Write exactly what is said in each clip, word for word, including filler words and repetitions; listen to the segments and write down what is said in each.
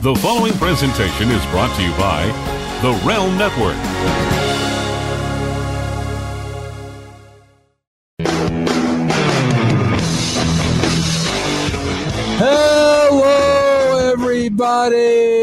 The following presentation is brought to you by The Realm Network. Hello, everybody.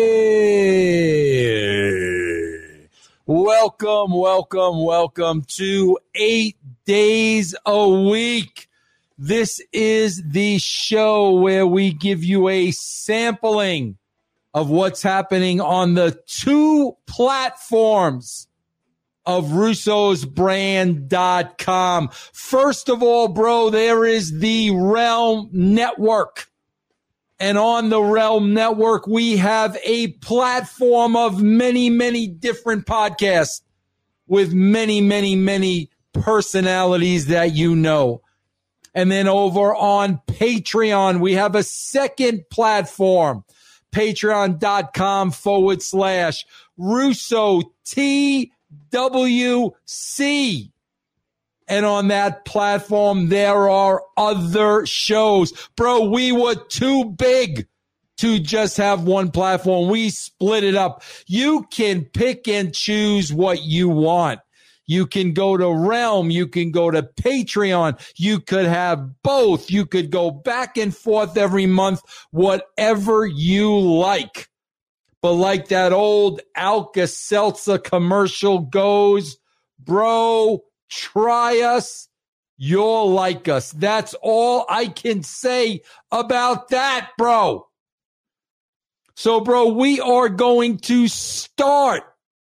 Welcome, welcome, welcome to Eight Days a Week. This is the show where we give you a sampling of what's happening on the two platforms of Russo's Brand dot com. First of all, bro, there is the Realm Network. And on the Realm Network, we have a platform of many, many different podcasts with many, many, many personalities that you know. And then over on Patreon, we have a second platform, patreon.com forward slash Russo T W C. And on that platform, there are other shows. Bro, we were too big to just have one platform. We split it up. You can pick and choose what you want. You can go to Realm. You can go to Patreon. You could have both. You could go back and forth every month, whatever you like. But like that old Alka-Seltzer commercial goes, bro, try us, you'll like us. That's all I can say about that, bro. So, bro, we are going to start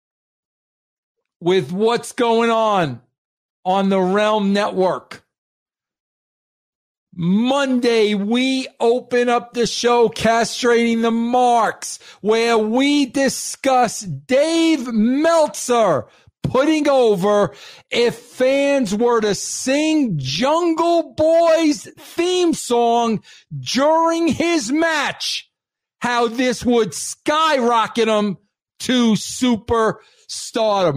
with what's going on on the Realm Network. Monday, we open up the show Castrating the Marks, where we discuss Dave Meltzer putting over if fans were to sing Jungle Boy's theme song during his match, how this would skyrocket him to superstardom.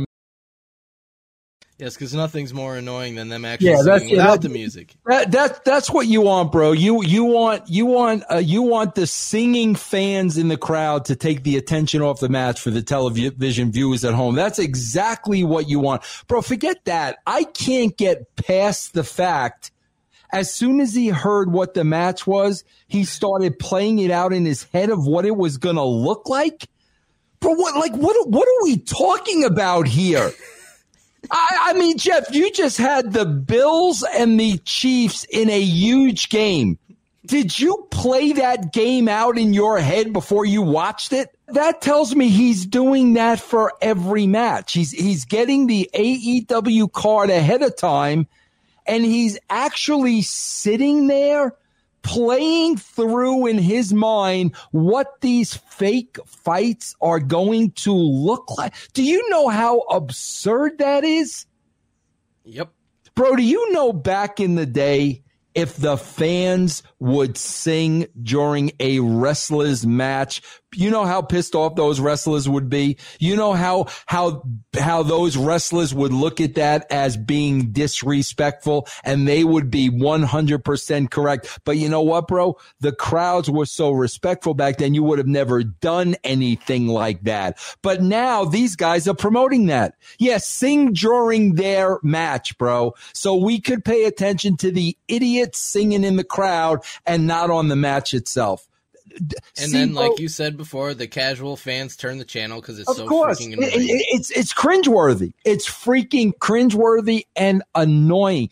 Yes, because nothing's more annoying than them actually yeah, singing without that, the music. That that that's what you want, bro. You you want you want uh, you want the singing fans in the crowd to take the attention off the match for the television viewers at home. That's exactly what you want, bro. Forget that. I can't get past the fact. As soon as he heard what the match was, he started playing it out in his head of what it was gonna look like. Bro, what like what what are we talking about here? I, I mean, Jeff, you just had the Bills and the Chiefs in a huge game. Did you play that game out in your head before you watched it? That tells me he's doing that for every match. He's he's getting the A E W card ahead of time, and he's actually sitting there playing through in his mind what these fake fights are going to look like. Do you know how absurd that is? Yep. Bro, do you know back in the day, if the fans would sing during a wrestler's match, you know how pissed off those wrestlers would be? You know how how how those wrestlers would look at that as being disrespectful, and they would be one hundred percent correct. But you know what, bro? The crowds were so respectful back then, you would have never done anything like that. But now these guys are promoting that. Yes, sing during their match, bro, so we could pay attention to the idiots singing in the crowd and not on the match itself. And See, then, bro, like you said before, the casual fans turn the channel because it's of so course, freaking it, annoying. it, it's it's cringeworthy. It's freaking cringeworthy and annoying.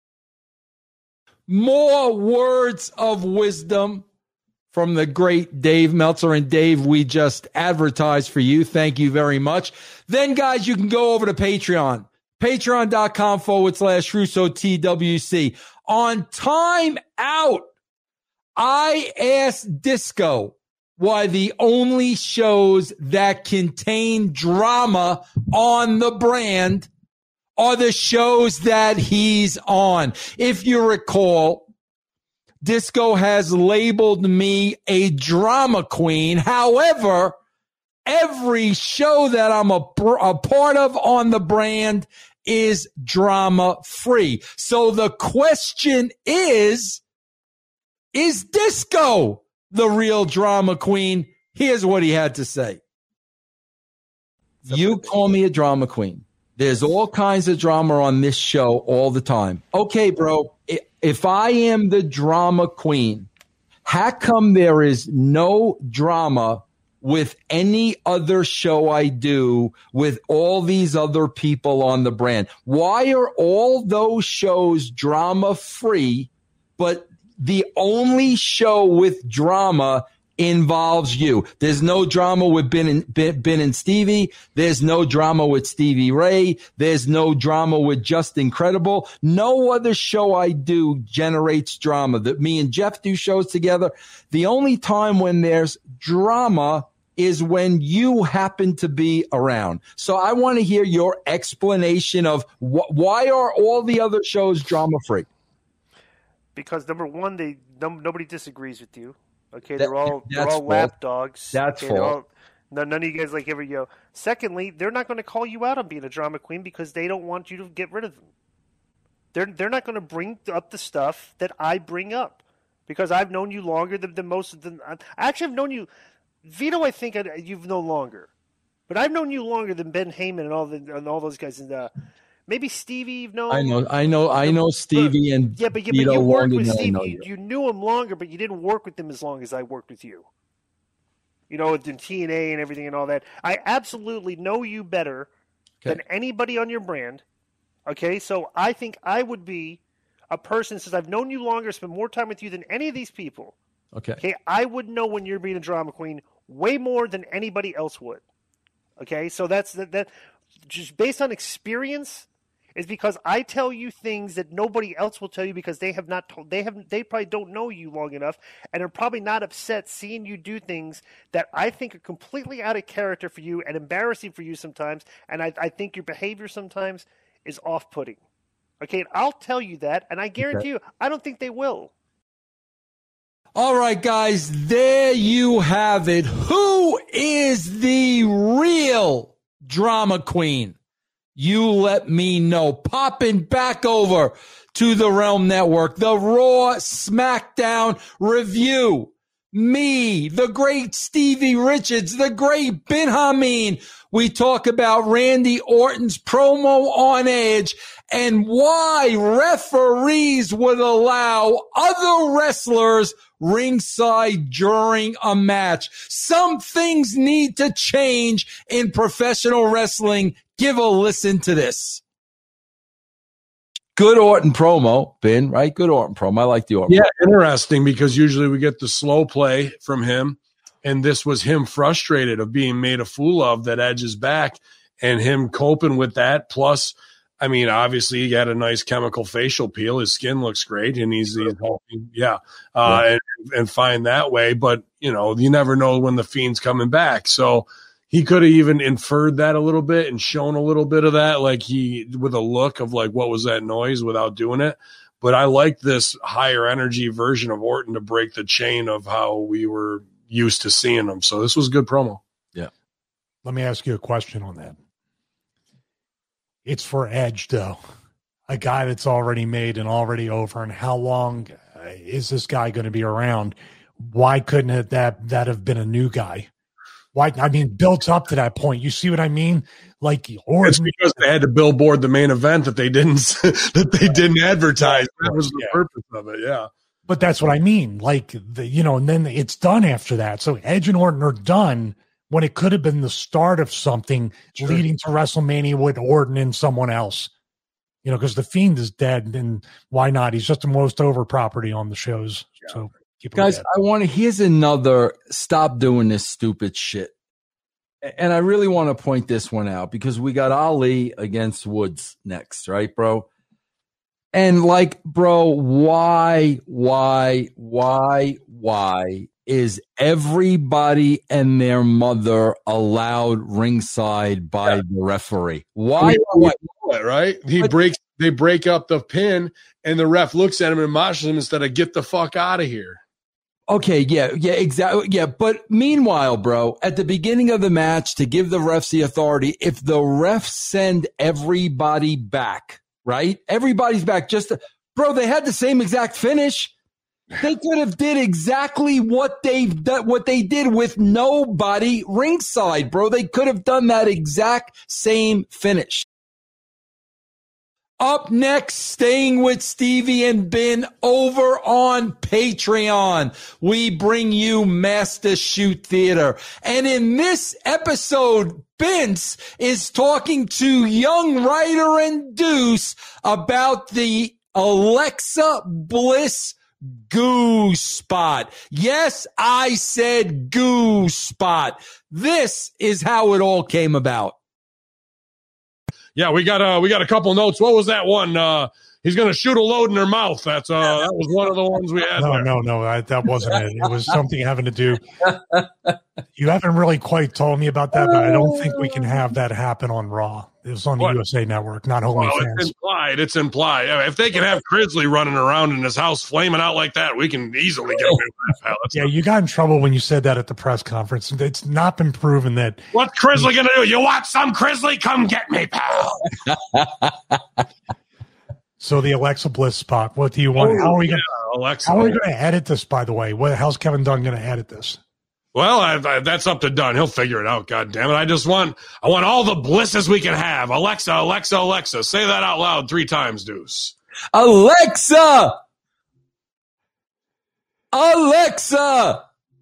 More words of wisdom from the great Dave Meltzer. And Dave, we just advertised for you. Thank you very much. Then, guys, you can go over to Patreon. Patreon.com forward slash Russo T W C. On Time Out, I asked Disco why the only shows that contain drama on the brand are the shows that he's on. If you recall, Disco has labeled me a drama queen. However, every show that I'm a, a part of on the brand is drama free. So the question is, is Disco the real drama queen? Here's what he had to say. You call me a drama queen. There's all kinds of drama on this show all the time. Okay, bro, if I am the drama queen, how come there is no drama with any other show I do with all these other people on the brand? Why are all those shows drama free, but the only show with drama involves you? There's no drama with Ben and, Ben, Ben and Stevie. There's no drama with Stevie Ray. There's no drama with Just Incredible. No other show I do generates drama. That me and Jeff do shows together. The only time when there's drama is when you happen to be around. So I want to hear your explanation of wh- why are all the other shows drama free? Because number one, they no, nobody disagrees with you. Okay, that, they're all they're all lap dogs. That's okay, fault. None, none of you guys like ever yo. Secondly, they're not going to call you out on being a drama queen because they don't want you to get rid of them. They're they're not going to bring up the stuff that I bring up because I've known you longer than, than most of them. I actually have known you, Vito. I think I, you've known longer, but I've known you longer than Ben Heyman and all the and all those guys. And uh, maybe Stevie, you've known. I know, I know, I know Stevie and yeah, but, yeah, Vito but you worked longer with than I Stevie. know You, you. you knew him longer, but you didn't work with him as long as I worked with you. You know, in T N A and everything and all that. I absolutely know you better Okay. than anybody on your brand. Okay, so I think I would be a person, since I've known you longer, spent more time with you than any of these people. Okay. Okay, I would know when you're being a drama queen way more than anybody else would. Okay, so that's that. that just based on experience, is because I tell you things that nobody else will tell you because they have not told. They have. They probably don't know you long enough, and are probably not upset seeing you do things that I think are completely out of character for you and embarrassing for you sometimes. And I, I think your behavior sometimes is off-putting. Okay, and I'll tell you that, and I guarantee okay. you, I don't think they will. All right, guys, there you have it. Who is the real drama queen? You let me know. Popping back over to the Realm Network, the Raw SmackDown review. Me, the great Stevie Richards, the great Ben Hameen. We talk about Randy Orton's promo on Edge and why referees would allow other wrestlers ringside during a match. Some things need to change in professional wrestling. Give a listen to this. Good Orton promo, Ben, right? Good Orton promo. I like the Orton. Yeah, promo. Interesting because usually we get the slow play from him, and this was him frustrated of being made a fool of, that Edge is back, and him coping with that. Plus, I mean, obviously he got a nice chemical facial peel. His skin looks great, and he's, he's helping, yeah, uh, yeah. And, and fine that way. But, you know, you never know when the Fiend's coming back. So he could have even inferred that a little bit and shown a little bit of that, like he, with a look of like, what was that noise, without doing it. But I like this higher energy version of Orton to break the chain of how we were used to seeing him. So this was good promo. Yeah. Let me ask you a question on that. It's for Edge, though, a guy that's already made and already over. And how long is this guy going to be around? Why couldn't it, that that have been a new guy? Why? I mean, built up to that point. You see what I mean? Like, or it's because they had to billboard the main event that they didn't that they didn't advertise. That was the yeah. purpose of it. Yeah. But that's what I mean. Like, the, you know, and then it's done after that. So Edge and Orton are done when it could have been the start of something sure. leading to WrestleMania with Orton and someone else. You know, because the Fiend is dead, and why not? He's just the most over property on the shows. Yeah. So, keep guys, dead. I want to. Here's another. Stop doing this stupid shit. And I really want to point this one out because we got Ali against Woods next, right, bro? And like, bro, why, why, why, why is everybody and their mother allowed ringside by yeah. the referee? Why? why? It, right? He but, breaks. They break up the pin, and the ref looks at him and admonishes him instead of "get the fuck out of here." Okay, yeah, yeah, exactly. Yeah, but meanwhile, bro, at the beginning of the match, to give the refs the authority, if the refs send everybody back, right? Everybody's back. Just, to, bro, they had the same exact finish. They could have did exactly what they've done, what they did with nobody ringside, bro. They could have done that exact same finish. Up next, staying with Stevie and Ben over on Patreon, we bring you Master Shoot Theater. And in this episode, Vince is talking to Young Ryder and Deuce about the Alexa Bliss goo spot. Yes, I said goo spot. This is how it all came about. Yeah, we got uh, we got a couple notes. What was that one? Uh, he's going to shoot a load in her mouth. That's uh, that was one of the ones we had. No, there. no, no, I, that wasn't it. It was something having to do. You haven't really quite told me about that, but I don't think we can have that happen on Raw. It was on the What? U S A Network, not Well, OnlyFans. it's implied. It's implied. I mean, if they can have Crisley running around in his house flaming out like that, we can easily get away with that, pal. That's Yeah, not- you got in trouble when you said that at the press conference. It's not been proven that. What's Crisley going to do? You want some Crisley? Come get me, pal. So the Alexa Bliss spot. What do you want? how are we going? Yeah, Alexa. How are we going to edit this? By the way, what, how's Kevin Dunn going to edit this? Well, I, I, that's up to Dunn. He'll figure it out. God damn it! I just want, I want all the blisses we can have. Alexa, Alexa, Alexa. Say that out loud three times, Deuce. Alexa! Alexa!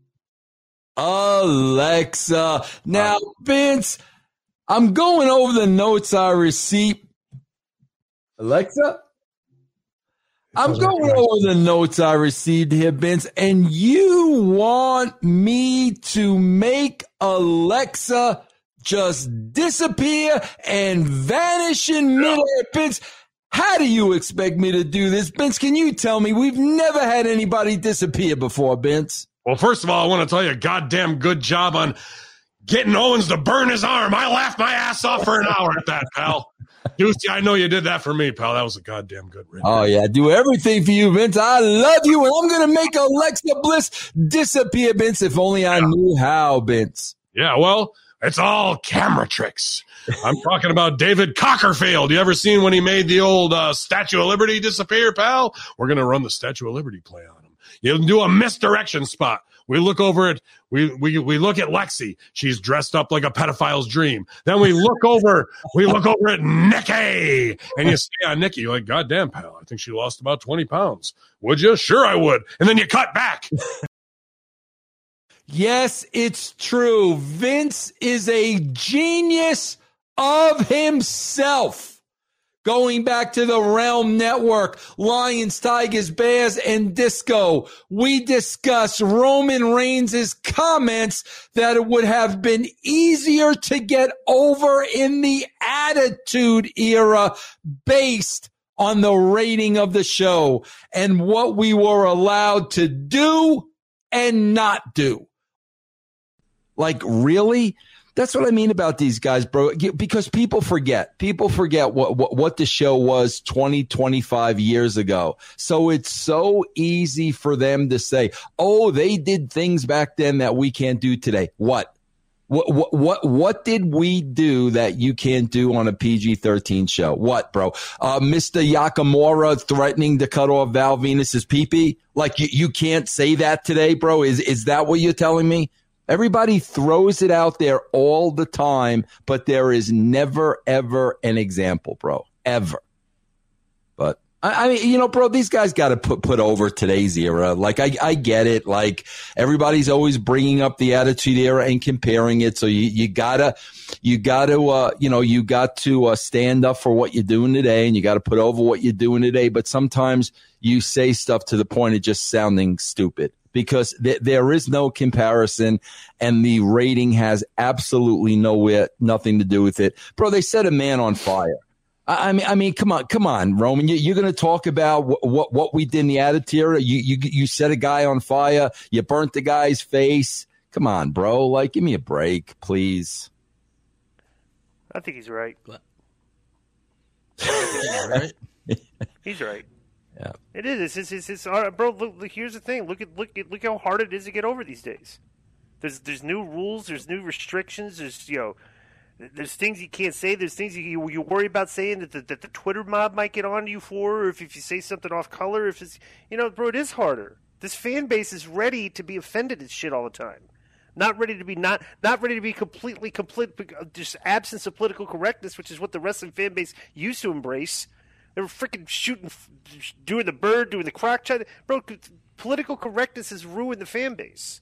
Alexa. Now, Vince, I'm going over the notes I received. Alexa? I'm Those are going good. over the notes I received here, Vince, and you want me to make Alexa just disappear and vanish in midair, Vince? How do you expect me to do this, Vince? Can you tell me? We've never had anybody disappear before, Vince. Well, first of all, I want to tell you a goddamn good job on getting Owens to burn his arm. I laughed my ass off for an hour at that, pal. Deuce, I know you did that for me, pal. That was a goddamn good ring. Oh, yeah. Do everything for you, Vince. I love you, and I'm going to make Alexa Bliss disappear, Vince, if only I knew how, Vince. Yeah, well, it's all camera tricks. I'm talking about David Cockerfield. You ever seen when he made the old uh, Statue of Liberty disappear, pal? We're going to run the Statue of Liberty play on him. You do a misdirection spot. We look over at we we we look at Lexi. She's dressed up like a pedophile's dream. Then we look over we look over at Nikki, and you say on Nikki, you're like, God damn, pal, I think she lost about twenty pounds. Would you? Sure, I would. And then you cut back. Yes, it's true. Vince is a genius of himself. Going back to the Realm Network, Lions, Tigers, Bears, and Disco, we discuss Roman Reigns' comments that it would have been easier to get over in the Attitude Era based on the rating of the show and what we were allowed to do and not do. Like, really? That's what I mean about these guys, bro, because people forget. People forget what, what, what the show was twenty, twenty-five years ago. So it's so easy for them to say, oh, they did things back then that we can't do today. What? What, what, what, what did we do that you can't do on a P G thirteen show? What, bro? Uh, Mister Yakamura threatening to cut off Val Venus's pee-pee? Like, you, you can't say that today, bro? Is, is that what you're telling me? Everybody throws it out there all the time, but there is never, ever an example, bro. Ever. But, I, I mean, you know, bro, these guys got to put put over today's era. Like, I, I get it. Like, everybody's always bringing up the Attitude Era and comparing it. So you, you gotta, you gotta, uh, you know, you got to uh, stand up for what you're doing today, and you got to put over what you're doing today. But sometimes you say stuff to the point of just sounding stupid. Because th- there is no comparison, and the rating has absolutely nowhere, nothing to do with it. Bro, they set a man on fire. I, I mean, I mean, come on, come on, Roman. You, you're going to talk about what, what what we did in the Attitude Era. You you you set a guy on fire. You burnt the guy's face. Come on, bro. Like, give me a break, please. I think he's right. Right? He's right. Yeah. It is. It's, it's, it's, it's, bro, look, look, here's the thing. Look at look at look how hard it is to get over these days. There's there's new rules. There's new restrictions. There's you know, there's things you can't say. There's things you you worry about saying that the, that the Twitter mob might get on you for, or if, if you say something off color. If it's you know, bro, it is harder. This fan base is ready to be offended at shit all the time. Not ready to be not not ready to be completely complete just absence of political correctness, which is what the wrestling fan base used to embrace. They were freaking shooting, doing the bird, doing the croc chant. Bro, political correctness has ruined the fan base.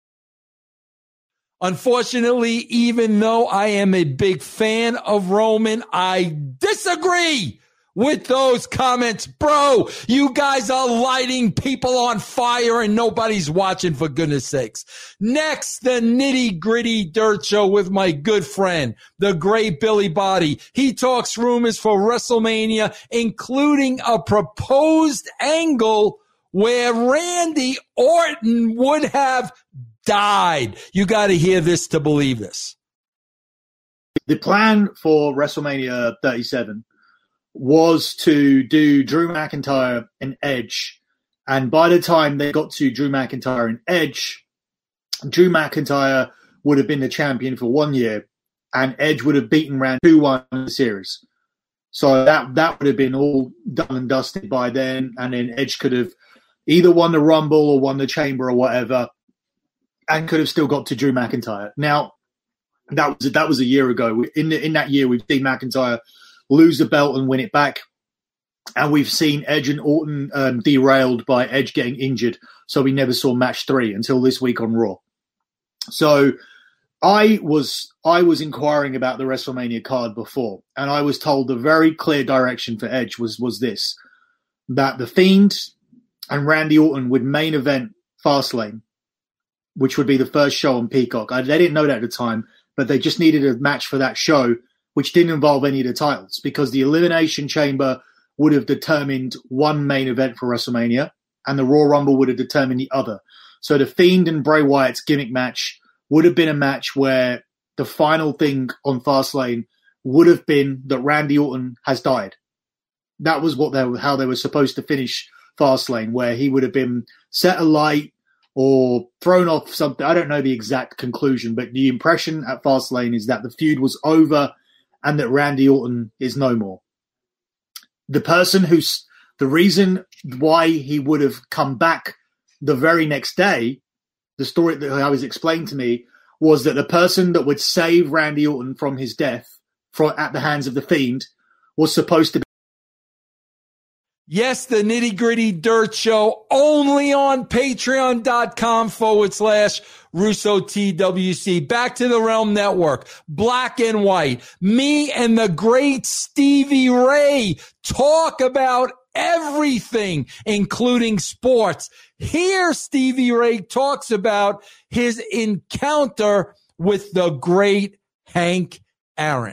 Unfortunately, even though I am a big fan of Roman, I disagree with those comments. Bro, you guys are lighting people on fire and nobody's watching, for goodness sakes. Next, the nitty gritty dirt show with my good friend, the great Billy Body. He talks rumors for WrestleMania, including a proposed angle where Randy Orton would have died. You got to hear this to believe this. The plan for WrestleMania thirty-seven was to do Drew McIntyre and Edge. And by the time they got to Drew McIntyre and Edge, Drew McIntyre would have been the champion for one year, and Edge would have beaten Randy two one in the series. So that that would have been all done and dusted by then, and then Edge could have either won the Rumble or won the Chamber or whatever, and could have still got to Drew McIntyre. Now, that was that was a year ago. In the, in that year, we've seen McIntyre lose the belt and win it back. And we've seen Edge and Orton um, derailed by Edge getting injured. So we never saw match three until this week on Raw. So I was I was inquiring about the WrestleMania card before, and I was told the very clear direction for Edge was, was this, that The Fiend and Randy Orton would main event Fastlane, which would be the first show on Peacock. I, they didn't know that at the time, but they just needed a match for that show, which didn't involve any of the titles, because the Elimination Chamber would have determined one main event for WrestleMania, and the Royal Rumble would have determined the other. So the Fiend and Bray Wyatt's gimmick match would have been a match where the final thing on Fastlane would have been that Randy Orton has died. That was what they were, how they were supposed to finish Fastlane, where he would have been set alight or thrown off something. I don't know the exact conclusion, but the impression at Fastlane is that the feud was over and that Randy Orton is no more. The person who's the reason why he would have come back the very next day, the story that I was explained to me, was that the person that would save Randy Orton from his death from, at the hands of the Fiend was supposed to be. Yes, the nitty gritty dirt show only on patreon.com forward slash Russo T W C. Back to the Realm Network, Black and White. Me and the great Stevie Ray talk about everything, including sports. Here, Stevie Ray talks about his encounter with the great Hank Aaron.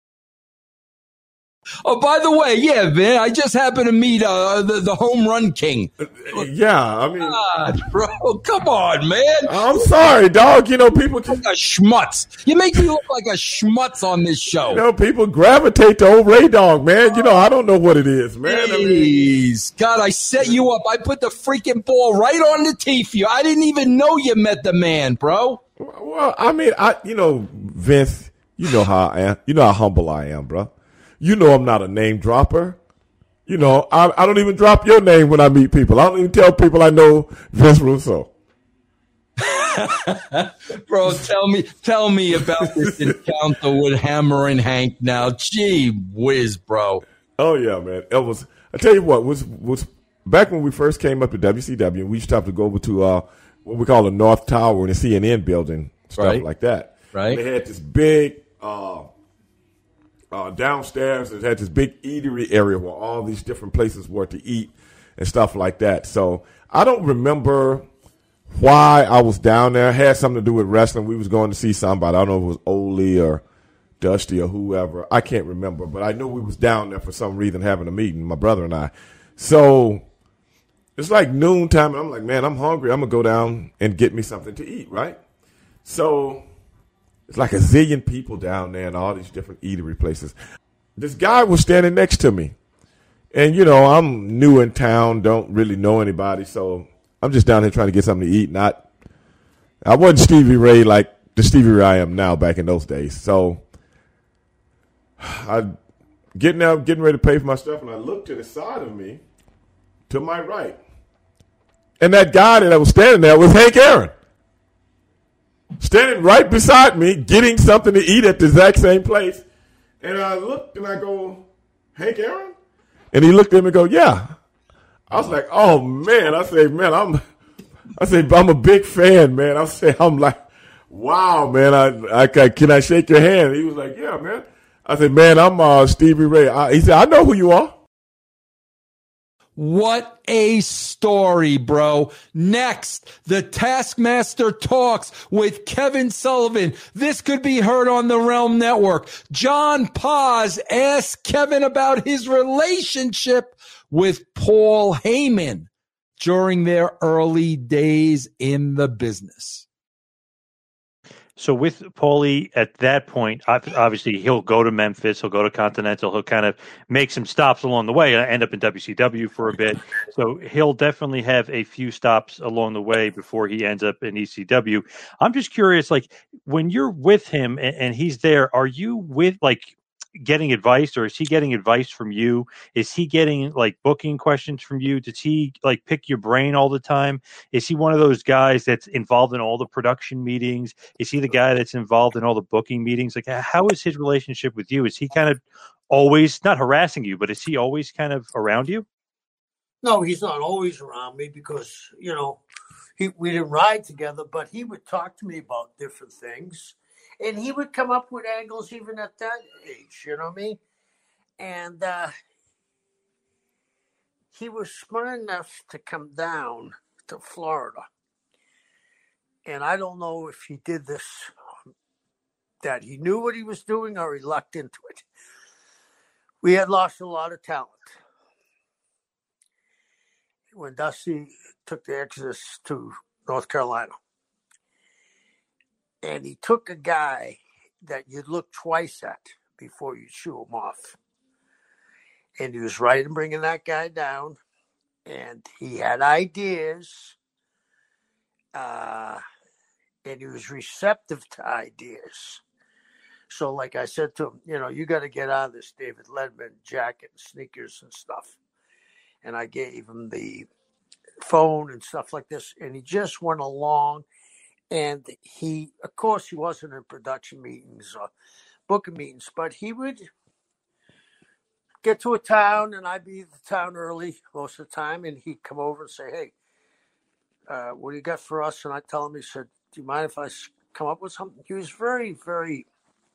Oh, by the way, yeah, man, I just happened to meet uh, the, the home run king. Yeah, I mean, God, bro, come on, man. I'm sorry, dog. You know, people like a schmutz. You make me look like a schmutz on this show. You know, people gravitate to old Ray Dog, man. You know, I don't know what it is, man. Jeez. God, I set you up. I put the freaking ball right on the tee for you. I didn't even know you met the man, bro. Well, I mean, I, you know, Vince, you know how I am. You know how humble I am, bro. You know I'm not a name dropper. You know, I, I don't even drop your name when I meet people. I don't even tell people I know Vince Russo. Bro, tell me tell me about this encounter with Hammer and Hank now. Gee whiz, bro. Oh, yeah, man. It was, I tell you what, was was back when we first came up to W C W, we used to have to go over to uh, what we call the North Tower in the C N N building, stuff right. like that. Right. And they had this big... Uh, Uh, downstairs, it had this big eatery area where all these different places were to eat and stuff like that. So I don't remember why I was down there. It had something to do with wrestling. We was going to see somebody. I don't know if it was Ole or Dusty or whoever. I can't remember, but I knew we was down there for some reason having a meeting, my brother and I. So it's like noontime, and I'm like, man, I'm hungry. I'm going to go down and get me something to eat, right? So it's like a zillion people down there and all these different eatery places. This guy was standing next to me. And, you know, I'm new in town, don't really know anybody, so I'm just down here trying to get something to eat. Not, I wasn't Stevie Ray like the Stevie Ray I am now back in those days. So I getting out, getting ready to pay for my stuff, and I looked to the side of me, to my right, And that guy that was standing there was Hank Aaron. Standing right beside me, getting something to eat at the exact same place. And I looked and I go, Hank Aaron? And he looked at me and go, yeah. I was like, oh, man. I say, man, I'm I say, I'm a big fan, man. I say, I'm like, wow, man. I, I can I shake your hand? He was like, yeah, man. I said, man, I'm uh, Stevie Ray. I, he said, I know who you are. What a story, bro. Next, the Taskmaster Talks with Kevin Sullivan. This could be heard on the Realm Network. John Paz asked Kevin about his relationship with Paul Heyman during their early days in the business. So with Paulie at that point, obviously he'll go to Memphis, he'll go to Continental, he'll kind of make some stops along the way, end up in W C W for a bit. So he'll definitely have a few stops along the way before he ends up in E C W. I'm just curious, like when you're with him and, and he's there, are you with like getting advice, or is he getting advice from you? Is he getting like booking questions from you? Does he like pick your brain all the time? Is he one of those guys that's involved in all the production meetings? Is he the guy that's involved in all the booking meetings? Like, how is his relationship with you? Is he kind of always not harassing you, but is he always kind of around you? No, he's not always around me because, you know, he, we didn't ride together, but he would talk to me about different things. And he would come up with angles even at that age, you know what I mean? And uh, he was smart enough to come down to Florida. And I don't know if he did this, that he knew what he was doing or he lucked into it. We had lost a lot of talent. When Dusty took the Exodus to North Carolina. And he took a guy that you'd look twice at before you shoo him off. And he was right in bringing that guy down. And he had ideas. Uh, and he was receptive to ideas. So like I said to him, you know, you got to get out of this David Letterman jacket and sneakers and stuff. And I gave him the phone and stuff like this. And he just went along. And he, of course, he wasn't in production meetings or booking meetings, but he would get to a town, and I'd be at the town early most of the time, and he'd come over and say, hey, uh, what do you got for us? And I tell him, he said, do you mind if I come up with something? He was very, very,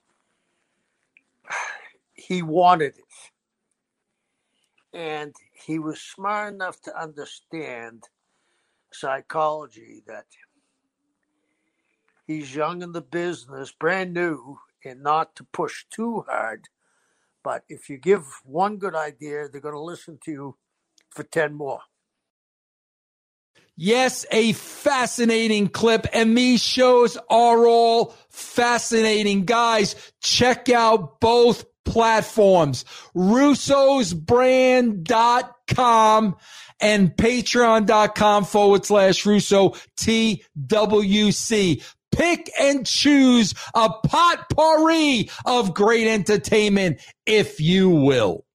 he wanted it. And he was smart enough to understand psychology, that he's young in the business, brand new, and not to push too hard. But if you give one good idea, they're going to listen to you for ten more. Yes, a fascinating clip, and these shows are all fascinating. Guys, check out both platforms, russos brand dot com and patreon.com forward slash Russo T W C. Pick and choose a potpourri of great entertainment, if you will.